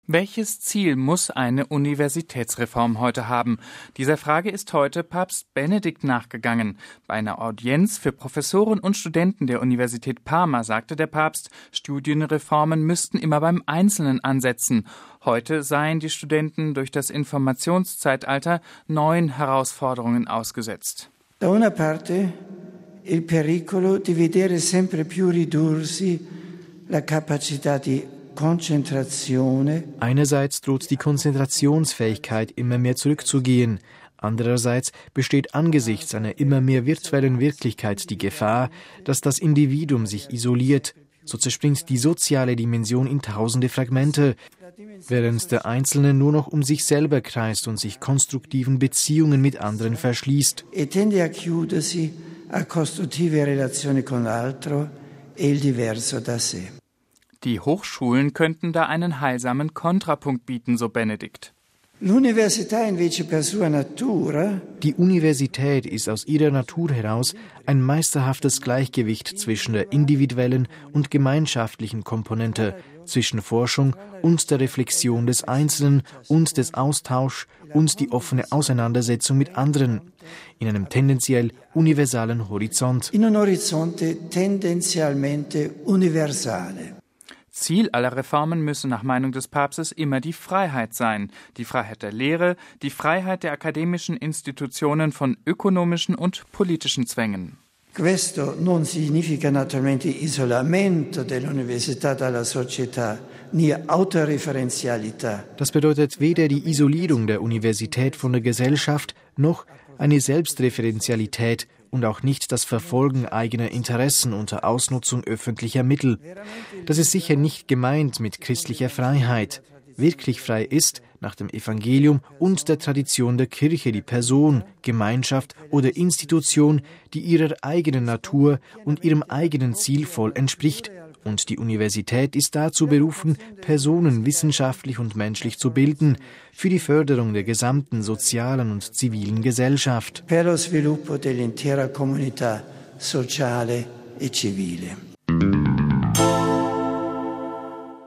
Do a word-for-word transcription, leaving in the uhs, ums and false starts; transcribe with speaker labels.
Speaker 1: Welches Ziel muss eine Universitätsreform heute haben? Dieser Frage ist heute Papst Benedikt nachgegangen. Bei einer Audienz für Professoren und Studenten der Universität Parma sagte der Papst, Studienreformen müssten immer beim Einzelnen ansetzen. Heute seien die Studenten durch das Informationszeitalter neuen Herausforderungen ausgesetzt.
Speaker 2: Da una parte il pericolo di vedere sempre più ridursi la capacità di
Speaker 3: Einerseits droht die Konzentrationsfähigkeit immer mehr zurückzugehen. Andererseits besteht angesichts einer immer mehr virtuellen Wirklichkeit die Gefahr, dass das Individuum sich isoliert. So zerspringt die soziale Dimension in tausende Fragmente, während der Einzelne nur noch um sich selber kreist und sich konstruktiven Beziehungen mit anderen verschließt.
Speaker 2: E tende a chiudersi a costruttive relazioni con l'altro e il diverso da sé.
Speaker 1: Die Hochschulen könnten da einen heilsamen Kontrapunkt bieten, so Benedikt.
Speaker 2: Die
Speaker 3: Universität ist aus ihrer Natur heraus ein meisterhaftes Gleichgewicht zwischen der individuellen und gemeinschaftlichen Komponente, zwischen Forschung und der Reflexion des Einzelnen und des Austauschs und die offene Auseinandersetzung mit anderen, in einem tendenziell universalen Horizont.
Speaker 2: In un orizzonte tendenzialmente universale.
Speaker 1: Ziel aller Reformen müsse nach Meinung des Papstes immer die Freiheit sein. Die Freiheit der Lehre, die Freiheit der akademischen Institutionen von ökonomischen und politischen Zwängen.
Speaker 2: Questo non significa naturalmente isolamento dell'università dalla società, ni autoreferenzialità.
Speaker 3: Das bedeutet weder die Isolierung der Universität von der Gesellschaft noch eine Selbstreferenzialität und auch nicht das Verfolgen eigener Interessen unter Ausnutzung öffentlicher Mittel. Das ist sicher nicht gemeint mit christlicher Freiheit. Wirklich frei ist, nach dem Evangelium und der Tradition der Kirche, die Person, Gemeinschaft oder Institution, die ihrer eigenen Natur und ihrem eigenen Ziel voll entspricht. Und die Universität ist dazu berufen, Personen wissenschaftlich und menschlich zu bilden, für die Förderung der gesamten sozialen und zivilen Gesellschaft.
Speaker 2: Per lo sviluppo dell'intera comunità sociale e civile.